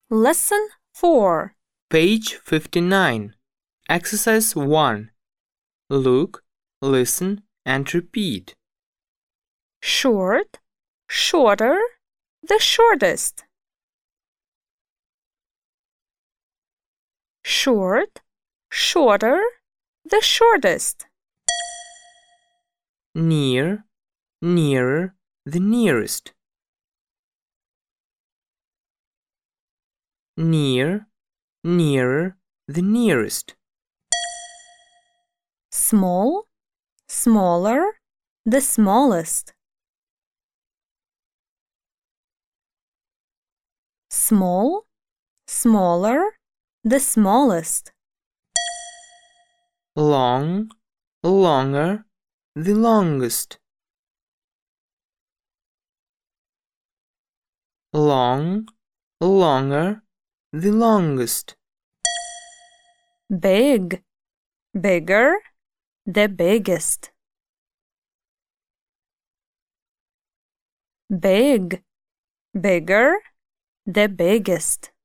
Lesson 4. Page 59. Exercise 1. Look, listen, and repeat. Short, shorter, the shortest. Short, shorter, the shortest. Near, nearer, the nearest. Near, nearer, the nearest. Small, smaller, the smallest. Small, smaller, the smallest. Long, longer, the longest. Long, longer, the longest. Big, bigger, the biggest. Big, bigger, the biggest.